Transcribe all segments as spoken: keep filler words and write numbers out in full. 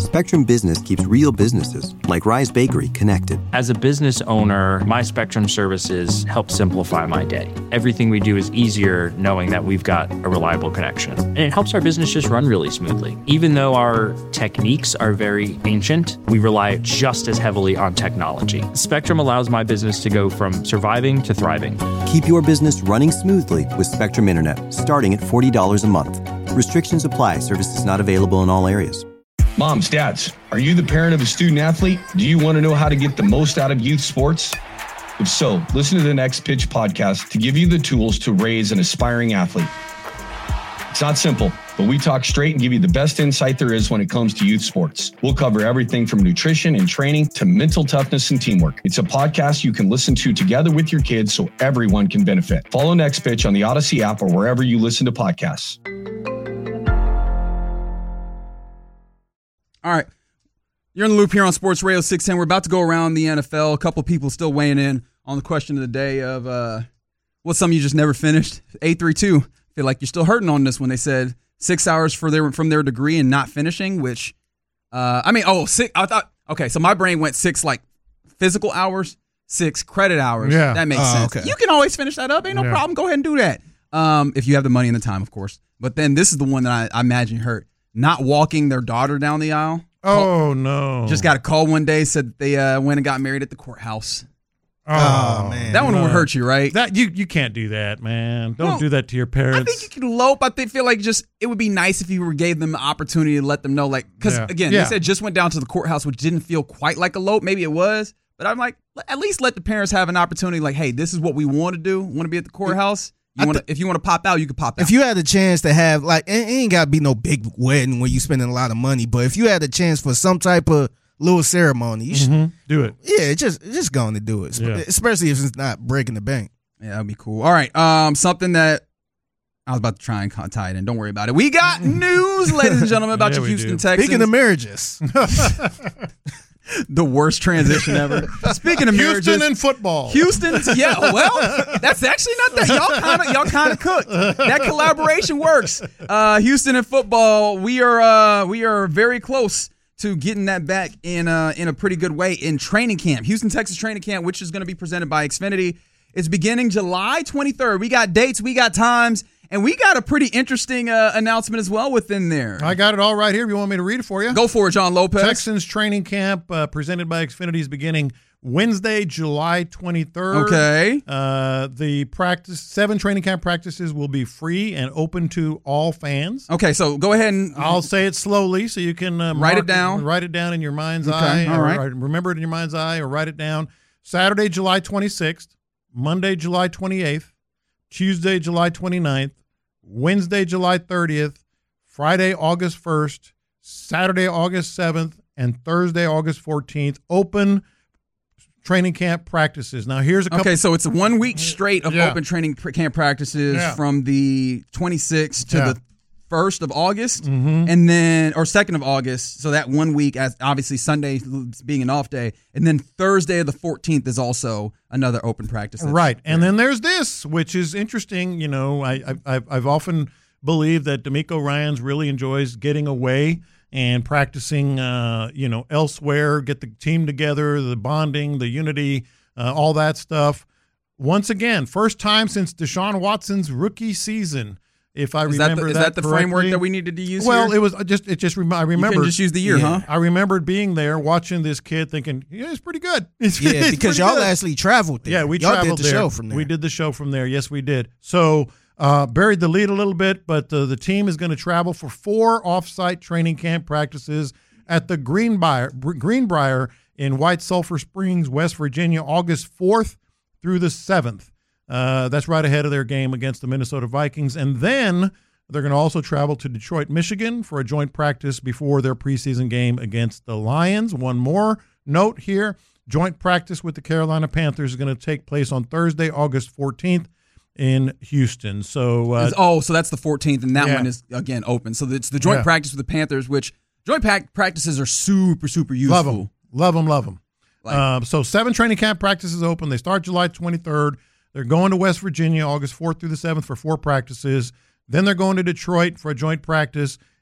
Spectrum Business keeps real businesses, like Rise Bakery, connected. As a business owner, my Spectrum services help simplify my day. Everything we do is easier knowing that we've got a reliable connection. And it helps our business just run really smoothly. Even though our techniques are very ancient, we rely just as heavily on technology. Spectrum allows my business to go from surviving to thriving. Keep your business running smoothly with Spectrum Internet, starting at forty dollars a month. Restrictions apply. Services not available in all areas. Moms, dads, are you the parent of a student athlete? Do you want to know how to get the most out of youth sports? If so, listen to the Next Pitch podcast to give you the tools to raise an aspiring athlete. It's not simple, but we talk straight and give you the best insight there is when it comes to youth sports. We'll cover everything from nutrition and training to mental toughness and teamwork. It's a podcast you can listen to together with your kids so everyone can benefit. Follow Next Pitch on the Odyssey app or wherever you listen to podcasts. All right. You're in the loop here on Sports Radio six ten. We're about to go around the N F L. A couple people still weighing in on the question of the day of uh, what's something you just never finished. eight three two. Feel like you're still hurting on this when they said six hours for their from their degree and not finishing, which, uh, I mean, oh, six. I thought, okay, so my brain went six like physical hours, six credit hours. Yeah. That makes Oh, sense. okay. You can always finish that up. Ain't no Yeah. problem. Go ahead and do that. Um, if you have the money and the time, of course. But then this is the one that I, I imagine hurt. Not walking their daughter down the aisle. Oh, no. Just got a call one day, said that they uh, went and got married at the courthouse. Oh, man. That one no. would hurt you, right? That you you can't do that, man. Don't No. do that to your parents. I think you can elope. I think, feel like just it would be nice if you were, gave them the opportunity to let them know, like, because Yeah. again, Yeah. they said just went down to the courthouse, which didn't feel quite like elope. Maybe it was, but I'm like, at least let the parents have an opportunity. Like, hey, this is what we want to do. Want to be at the courthouse. You I want to, thi- if you want to pop out, you can pop out. If you had a chance to have, like, it ain't got to be no big wedding where you spending a lot of money, but if you had a chance for some type of little ceremony, you should, Mhm. Do it. yeah, just just going to do it, Yeah. especially if it's not breaking the bank. Yeah, that'd be cool. All right. Um, something that I was about to try and con- tie it in. Don't worry about it. We got news, ladies and gentlemen, about Yeah, your we Houston do. Texans. Speaking of marriages, the worst transition ever. Speaking of marriages, Houston and football. Houston's, yeah, well, that's actually not that. Y'all kind of, y'all kind of cooked. That collaboration works. Uh, Houston and football, we are, uh, we are very close to getting that back in, uh, in a pretty good way in training camp. Houston, Texas training camp, which is going to be presented by Xfinity. It's beginning July twenty-third. We got dates, we got times, and we got a pretty interesting uh, announcement as well within there. I got it all right here. If you want me to read it for you? Go for it, John Lopez. Texans training camp uh, presented by Xfinity is beginning Wednesday, July twenty-third. Okay. Uh, the practice seven training camp practices will be free and open to all fans. Okay, so go ahead and I'll say it slowly so you can uh, Write it mark down. Write it down in your mind's Okay, eye. all or- right. or remember it in your mind's eye, or write it down. Saturday, July twenty-sixth. Monday, July twenty-eighth. Tuesday, July twenty-ninth. Wednesday, July thirtieth. Friday, August first. Saturday, August seventh. And Thursday, August fourteenth. Open training camp practices. Now, here's a couple. Okay, so it's one week straight of Yeah. open training pr- camp practices Yeah. from the twenty-sixth to Yeah. the first of August, Mhm. and then or second of August. So that one week, as obviously Sunday being an off day, and then Thursday of the fourteenth is also another open practice. That's- Right. And then there's this, which is interesting. You know, I, I, I've, I've often believed that D'Amico Ryans really enjoys getting away and practicing, uh, you know, elsewhere, get the team together, the bonding, the unity, uh, all that stuff. Once again, first time since Deshaun Watson's rookie season, if I Is that remember the, is that that the framework correctly. that we needed to use? Well, here? it was just it just rem- I remember just use the year, huh? I remembered being there, watching this kid, thinking, yeah, it's pretty good. It's, yeah, it's because pretty y'all good. actually traveled there. Yeah, we y'all traveled did the there. show from there. We did the show from there. Yes, we did. So uh, buried the lead a little bit, but uh, the team is going to travel for four off-site training camp practices at the Greenbrier, Greenbrier in White Sulphur Springs, West Virginia, August fourth through the seventh. Uh, that's right ahead of their game against the Minnesota Vikings. And then they're going to also travel to Detroit, Michigan for a joint practice before their preseason game against the Lions. One more note here. Joint practice with the Carolina Panthers is going to take place on Thursday, August fourteenth in Houston. So, uh, Is- oh, so that's the fourteenth, and that yeah. one is again open. So it's the joint Yeah. practice with the Panthers, which joint pack practices are super, super useful. love them, love them, love them. Like- Um, so seven training camp practices open. They start July twenty-third. They're going to West Virginia August fourth through the seventh for four practices. Then they're going to Detroit for a joint practice.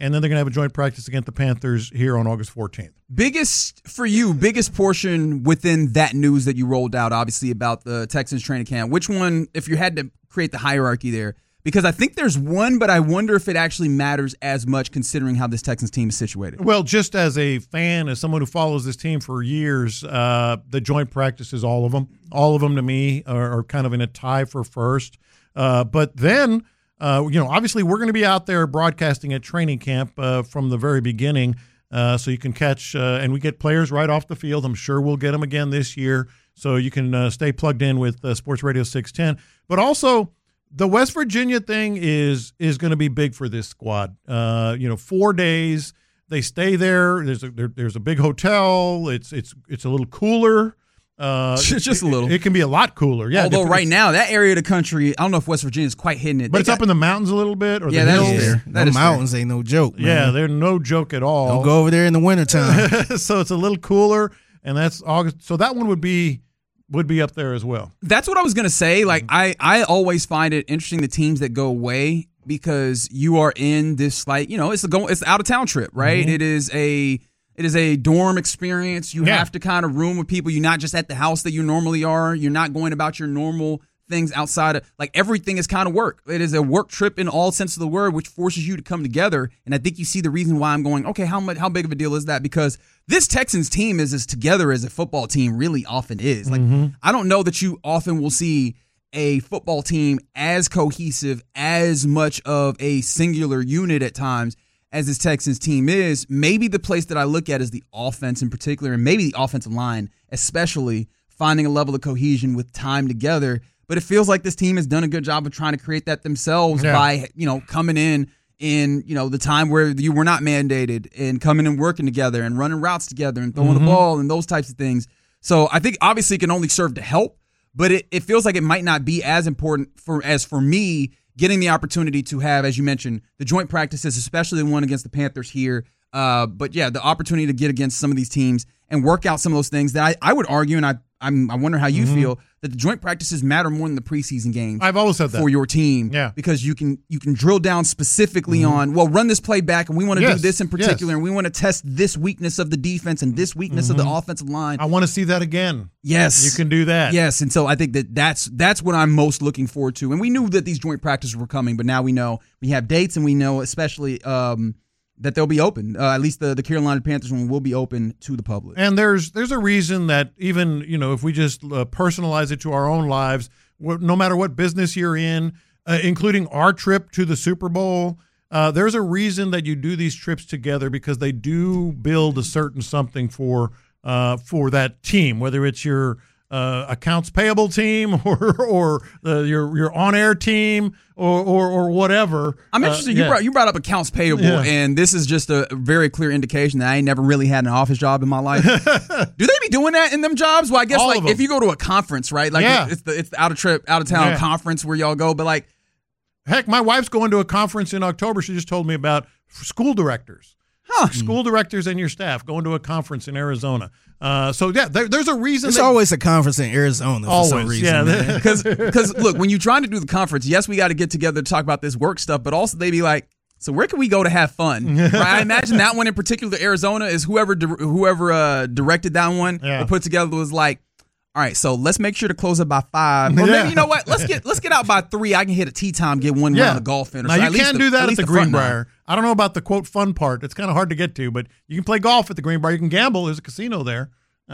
and then they're going to have a joint practice against the Panthers here on August fourteenth. Biggest for you, biggest portion within that news that you rolled out, obviously, about the Texans training camp. Which one, if you had to create the hierarchy there? Because I think there's one, but I wonder if it actually matters as much considering how this Texans team is situated. Well, just as a fan, as someone who follows this team for years, uh, the joint practices, all of them, all of them to me are, are kind of in a tie for first. Uh, but then, uh, you know, obviously we're going to be out there broadcasting at training camp uh, from the very beginning. Uh, so you can catch, uh, and we get players right off the field. I'm sure we'll get them again this year. So you can uh, stay plugged in with uh, Sports Radio six ten. But also, the West Virginia thing is is going to be big for this squad. Uh, you know, four days they stay there. There's a there, there's a big hotel. It's it's it's a little cooler. Uh, Just a little. It, it can be a lot cooler. Yeah. Although if, right now that area of the country, I don't know if West Virginia is quite hitting it. But They it's got, up in the mountains a little bit, or Yeah, the that is hills. fair. The That is mountains ain't no joke, man. Yeah, they're no joke at all. Don't go over there in the wintertime. So it's a little cooler, and that's August. So that one would be would be up there as well. That's what I was gonna say. Like I, I always find it interesting the teams that go away because you are in this like you know it's a go it's an out of town trip, right? Mm-hmm. It is a it is a dorm experience. You Yeah. have to kind of room with people. You're not just at the house that you normally are. You're not going about your normal things outside of like everything is kind of work. It is a work trip in all sense of the word, which forces you to come together. And I think you see the reason why I'm going, okay, how much how big of a deal is that? Because this Texans team is as together as a football team really often is. Like Mm-hmm. I don't know that you often will see a football team as cohesive, as much of a singular unit at times as this Texans team is. Maybe the place that I look at is the offense in particular, and maybe the offensive line, especially finding a level of cohesion with time together. But it feels like this team has done a good job of trying to create that themselves Yeah. by, you know, coming in in, you know, the time where you were not mandated and coming and working together and running routes together and throwing Mm-hmm. the ball and those types of things. So I think obviously it can only serve to help, but it, it feels like it might not be as important for as for me getting the opportunity to have, as you mentioned, the joint practices, especially the one against the Panthers here. Uh, but yeah, the opportunity to get against some of these teams and work out some of those things that I, I would argue, and I I'm, I wonder how you Mm-hmm. feel, that the joint practices matter more than the preseason games. I've always said that. For your team, Yeah. because you can you can drill down specifically on, well, run this play back, and we want to Yes, do this in particular, yes. and we want to test this weakness of the defense and this weakness of the offensive line. I want to see that again. Yes, You can do that. Yes, and so I think that that's that's what I'm most looking forward to. And we knew that these joint practices were coming, but now we know we have dates, and we know especially um, that they'll be open. Uh, at least the the Carolina Panthers one will be open to the public. And there's there's a reason that even, you know, if we just uh, personalize it to our own lives, wh- no matter what business you're in, uh, including our trip to the Super Bowl, uh, there's a reason that you do these trips together because they do build a certain something for uh, for that team, whether it's your uh, accounts payable team or or the, your your on air team or or, or whatever. I'm interested. Uh, you yeah. brought you brought up accounts payable, Yeah. and this is just a very clear indication that I ain't never really had an office job in my life. Do they be doing that in them jobs? Well, I guess All like of them. if you go to a conference, right? Like Yeah. it's the it's the out of trip, out of town Yeah. conference where y'all go, but like Heck, my wife's going to a conference in October. She just told me about school directors. Huh. School directors and your staff going to a conference in Arizona. Uh, so, yeah, there, there's a reason. There's that- always a conference in Arizona for some Always, reason. yeah. man. Because, because look, when you're trying to do the conference, yes, we got to get together to talk about this work stuff, but also they be like, so where can we go to have fun? Right? I imagine that one in particular, Arizona, is whoever di- whoever uh, directed that one Yeah. or put together was like, all right, so let's make sure to close up by five. Or Yeah. maybe you know what? Let's get let's get out by three. I can hit a tea time, get one round of golf in. Or Now, so you at least can the- do that at, least the, front nine. Greenbrier. I don't know about the, quote, fun part. It's kind of hard to get to, but you can play golf at the Greenbrier. You can gamble. There's a casino there.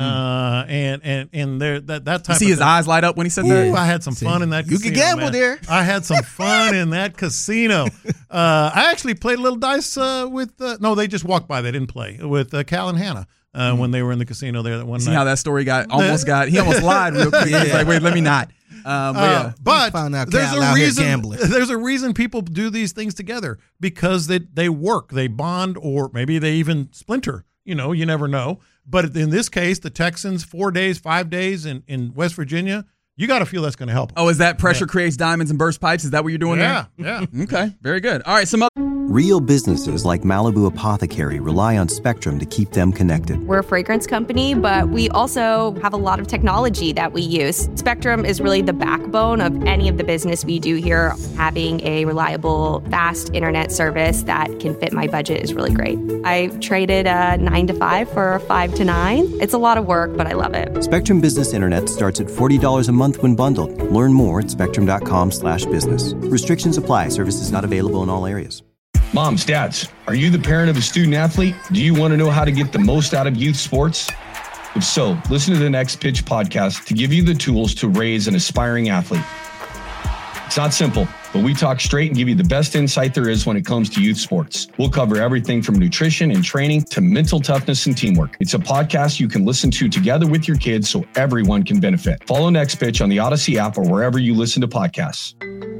Uh, and and and there that that type You see of his thing. eyes light up when he said Ooh, that? I had some fun in that You casino. can gamble man. there. I had some fun in that casino. Uh, I actually played a little dice uh, with, uh, no, they just walked by. They didn't play, with uh, Cal and Hannah uh, when they were in the casino there that one See night. how that story got almost got he almost lied real quick. He's like, wait, let me not. Um, but Uh, yeah. but Found out there's Cal a out here reason. gambling. There's a reason people do these things together because they they work, they bond, or maybe they even splinter. You know, you never know. But in this case, the Texans, four days, five days in, in West Virginia, you got to feel that's going to help. Oh, is that pressure creates diamonds and burst pipes? Is that what you're doing yeah, there? yeah. Okay, very good. All right, some other. Real businesses like Malibu Apothecary rely on Spectrum to keep them connected. We're a fragrance company, but we also have a lot of technology that we use. Spectrum is really the backbone of any of the business we do here. Having a reliable, fast internet service that can fit my budget is really great. I traded a nine to five for a five to nine. It's a lot of work, but I love it. Spectrum Business Internet starts at forty dollars a month when bundled. Learn more at spectrum.com slash business. Restrictions apply. Services not available in all areas. Moms, dads, are you the parent of a student athlete? Do you want to know how to get the most out of youth sports? If so, listen to the Next Pitch podcast to give you the tools to raise an aspiring athlete. It's not simple, but we talk straight and give you the best insight there is when it comes to youth sports. We'll cover everything from nutrition and training to mental toughness and teamwork. It's a podcast you can listen to together with your kids so everyone can benefit. Follow Next Pitch on the Odyssey app or wherever you listen to podcasts.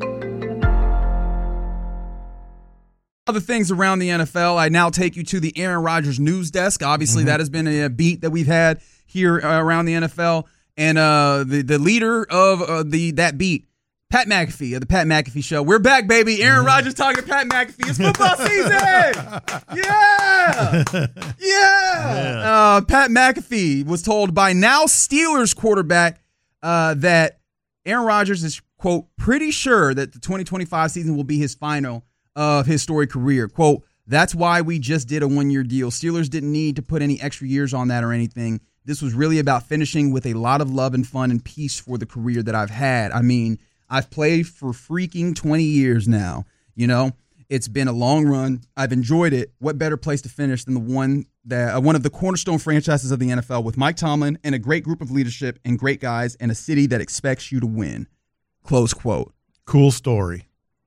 Other things around the N F L, I now take you to the Aaron Rodgers news desk. Obviously, mm-hmm. that has been a beat that we've had here uh, around the N F L. And uh, the, the leader of uh, the that beat, Pat McAfee of the Pat McAfee Show. We're back, baby. Aaron mm-hmm. Rodgers talking to Pat McAfee. It's football season. Yeah. Yeah. yeah. Uh, Pat McAfee was told by now Steelers quarterback uh, that Aaron Rodgers is, quote, pretty sure that the twenty twenty-five season will be his final of his storied career. Quote, that's why we just did a one-year deal. Steelers didn't need to put any extra years on that or anything. This was really about finishing with a lot of love and fun and peace for the career that I've had. I mean, I've played for freaking twenty years now. You know, it's been a long run. I've enjoyed it. What better place to finish than the one that uh, one of the cornerstone franchises of the N F L with Mike Tomlin and a great group of leadership and great guys and a city that expects you to win. Close quote. Cool story.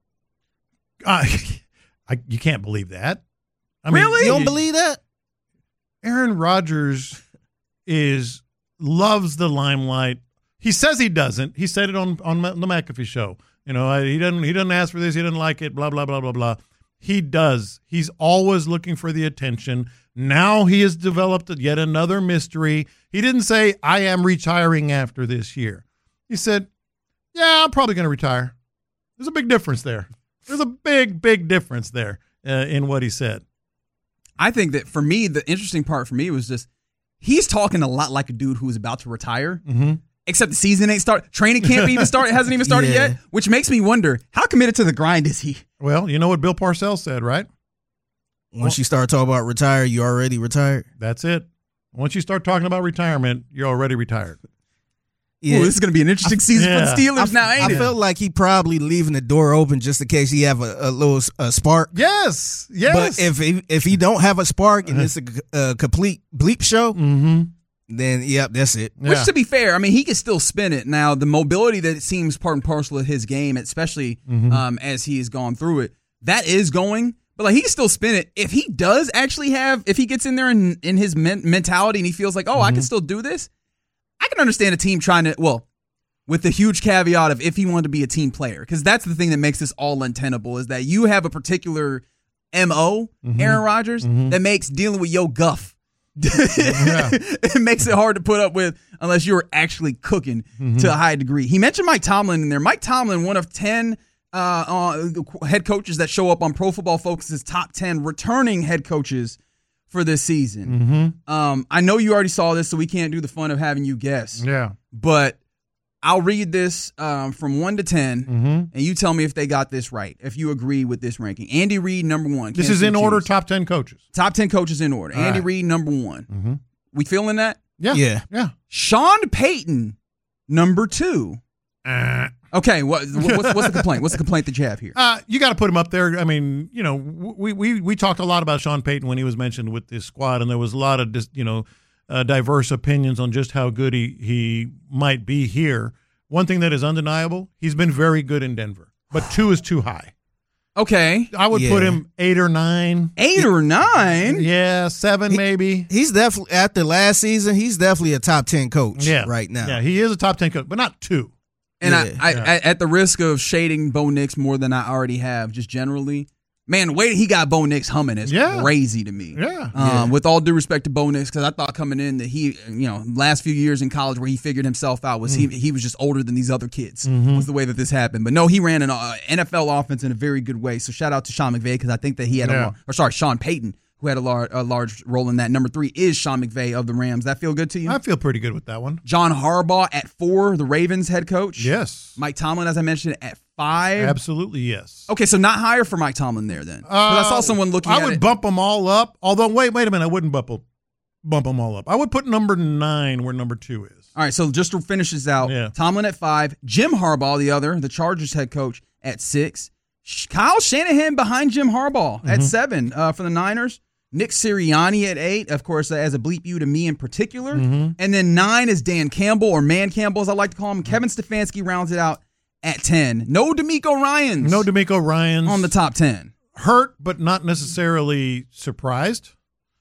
Uh, I, you can't believe that. I mean, really? You don't believe that? Aaron Rodgers is loves the limelight. He says he doesn't. He said it on, on the McAfee Show. You know, he doesn't he doesn't ask for this. He doesn't like it, blah, blah, blah, blah, blah. He does. He's always looking for the attention. Now he has developed yet another mystery. He didn't say, I am retiring after this year. He said, yeah, I'm probably going to retire. There's a big difference there. There's a big, big difference there uh, in what he said. I think that for me, the interesting part for me was just he's talking a lot like a dude who is about to retire, mm-hmm. except the season ain't started. Training camp even started, hasn't even started yeah. yet, which makes me wonder, how committed to the grind is he? Well, you know what Bill Parcells said, right? Once you start talking about retire, you already retired. That's it. Once you start talking about retirement, you're already retired. Yeah. Ooh, this is going to be an interesting season yeah. for the Steelers I, now, ain't I it? I felt like he probably leaving the door open just in case he have a, a little a spark. Yes, yes. But if he, if he don't have a spark and it's a, a complete bleep show, mm-hmm. then, yep, that's it. Which, yeah. to be fair, I mean, he can still spin it. Now, the mobility that it seems part and parcel of his game, especially mm-hmm. um, as he has gone through it, that is going. But like he can still spin it. If he does actually have, if he gets in there in, in his men- mentality and he feels like, oh, mm-hmm. I can still do this, I can understand a team trying to, well, with the huge caveat of if he wanted to be a team player, because that's the thing that makes this all untenable is that you have a particular M O, mm-hmm. Aaron Rodgers, mm-hmm. that makes dealing with your guff. yeah. It makes it hard to put up with unless you're actually cooking mm-hmm. to a high degree. He mentioned Mike Tomlin in there. Mike Tomlin, one of ten uh, uh, head coaches that show up on Pro Football Focus's top ten returning head coaches for this season. Mm-hmm. Um, I know you already saw this, so we can't do the fun of having you guess. Yeah. But I'll read this um, from one to ten, mm-hmm. and you tell me if they got this right, if you agree with this ranking. Andy Reid, number one. This is in order, top ten coaches. Top ten coaches in order. All Andy right. Reid, number one. Mm-hmm. We feeling that? Yeah. Yeah. Yeah. Sean Payton, number two. Uh. Okay, what, what's, what's the complaint? What's the complaint that you have here? Uh, you got to put him up there. I mean, you know, we, we we talked a lot about Sean Payton when he was mentioned with this squad, and there was a lot of, you know, uh, diverse opinions on just how good he, he might be here. One thing that is undeniable, he's been very good in Denver, but two is too high. Okay. I would yeah. put him eight or nine. Eight or nine? Yeah, seven he, maybe. He's definitely, after last season, he's definitely a top ten coach yeah. right now. Yeah, he is a top ten coach, but not two. And yeah. I, I, yeah. I, at the risk of shading Bo Nix more than I already have, just generally, Man, the way that he got Bo Nix humming is Yeah. crazy to me. Yeah. Um, Yeah. With all due respect to Bo Nix, because I thought coming in that he, you know, last few years in college where he figured himself out was Mm. he he was just older than these other kids. Mhm. Was the way that this happened. But no, he ran an uh, N F L offense in a very good way. So shout out to Sean McVay because I think that he had Yeah. a lar- or sorry Sean Payton who had a, lar- a large role in that. Number three is Sean McVay of the Rams. That feel good to you? I feel pretty good with that one. John Harbaugh at four, the Ravens head coach. Yes. Mike Tomlin, as I mentioned, at five. Absolutely, yes. Okay, so not higher for Mike Tomlin there then. 'Cause I saw Uh, someone looking I at would it. bump them all up. Although, wait, wait a minute. I wouldn't bump, bump them all up. I would put number nine where number two is. All right, so just to finish this out, Yeah. Tomlin at five, Jim Harbaugh, the other, the Chargers head coach, at six, Sh- Kyle Shanahan behind Jim Harbaugh at Mhm. seven uh, for the Niners, Nick Sirianni at eight, of course, as a bleep you to me in particular, Mhm. and then nine is Dan Campbell, or Man Campbell as I like to call him. Kevin Stefanski rounds it out at ten. No DeMeco Ryans No DeMeco Ryans. on the top ten. Hurt, but not necessarily surprised.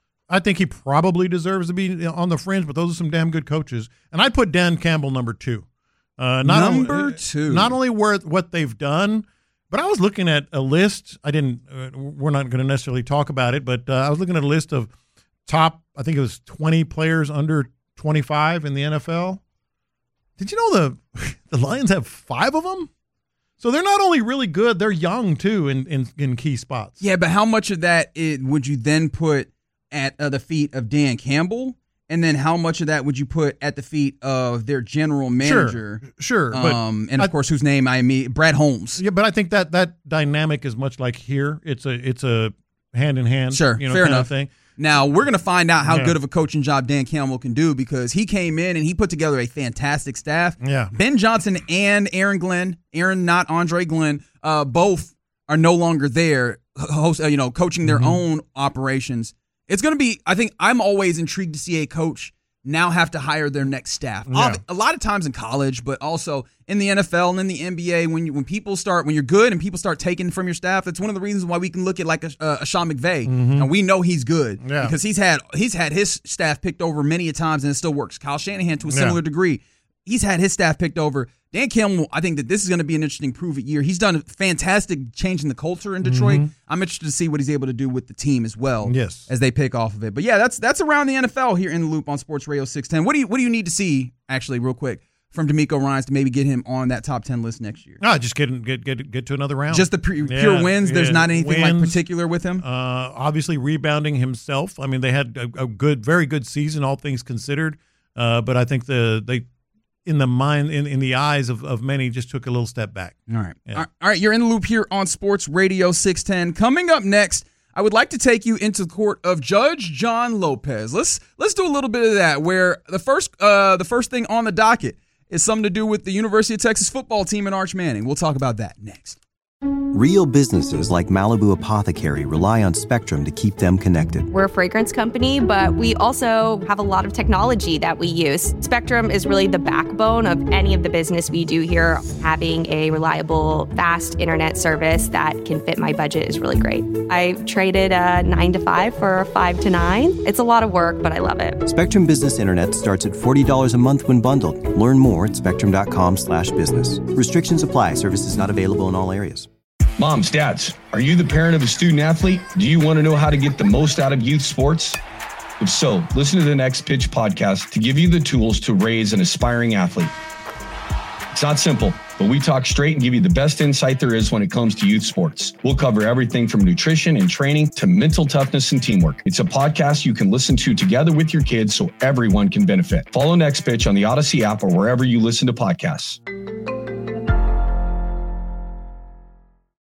I think he probably deserves to be on the fringe, but those are some damn good coaches. And I'd put Dan Campbell number two. Uh, not Number only, two. Not only where, what they've done, but I was looking at a list. I didn't. Uh, we're not going to necessarily talk about it, but uh, I was looking at a list of top. I think it was twenty players under twenty-five in the N F L. Did you know the the Lions have five of them? So they're not only really good, they're young too in in, in key spots. Yeah, but how much of that it, would you then put at uh, the feet of Dan Campbell? And then how much of that would you put at the feet of their general manager? Sure, but Um, and of I- course, whose name I mean, Brad Holmes. Yeah, but I think that that dynamic is much like here. It's a it's a hand in hand, Sure, you know, fair kind enough. of thing. Now, we're going to find out how Yeah. good of a coaching job Dan Campbell can do because he came in and he put together a fantastic staff. Yeah. Ben Johnson and Aaron Glenn, Aaron, not Andre Glenn, uh, both are no longer there, host, uh, you know, coaching their Mhm. own operations. It's going to be, I think, I'm always intrigued to see a coach now have to hire their next staff. Yeah. A lot of times in college, but also in the N F L and in the N B A, when you, when people start, when you're good and people start taking from your staff, that's one of the reasons why we can look at like a, a Sean McVay, and we know he's good Mm-hmm. Yeah. because he's had he's had his staff picked over many a times and it still works. Kyle Shanahan to a Yeah. similar degree, he's had his staff picked over. Dan Campbell, I think that this is going to be an interesting prove-it year. He's done a fantastic changing the culture in Detroit. Mhm. I'm interested to see what he's able to do with the team as well. Yes. As they pick off of it. But yeah, that's that's around the N F L here in the Loop on Sports Radio six ten. What do you what do you need to see, actually, real quick, from DeMeco Ryans to maybe get him on that top ten list next year? No, just get get get get to another round. Just the pure, Yeah, pure wins. There's yeah. not anything like Wins. particular with him. Uh, obviously rebounding himself. I mean, they had a, a good, very good season, all things considered. Uh, but I think the they, in the mind, in, in the eyes of, of many, just took a little step back. All right. Yeah. All right, you're in the Loop here on Sports Radio six ten. Coming up next, I would like to take you into the court of Judge John Lopez. Let's let's do a little bit of that, where the first uh, the first thing on the docket is something to do with the University of Texas football team and Arch Manning. We'll talk about that next. Real businesses like Malibu Apothecary rely on Spectrum to keep them connected. We're a fragrance company, but we also have a lot of technology that we use. Spectrum is really the backbone of any of the business we do here. Having a reliable, fast internet service that can fit my budget is really great. I traded a nine to five for a five to nine. It's a lot of work, but I love it. Spectrum Business Internet starts at forty dollars a month when bundled. Learn more at spectrum.com slash business. Restrictions apply. Services not available in all areas. Moms, dads, are you the parent of a student athlete? Do you want to know how to get the most out of youth sports? If so, listen to the Next Pitch podcast to give you the tools to raise an aspiring athlete. It's not simple, but we talk straight and give you the best insight there is when it comes to youth sports. We'll cover everything from nutrition and training to mental toughness and teamwork. It's a podcast you can listen to together with your kids so everyone can benefit. Follow Next Pitch on the Odyssey app or wherever you listen to podcasts.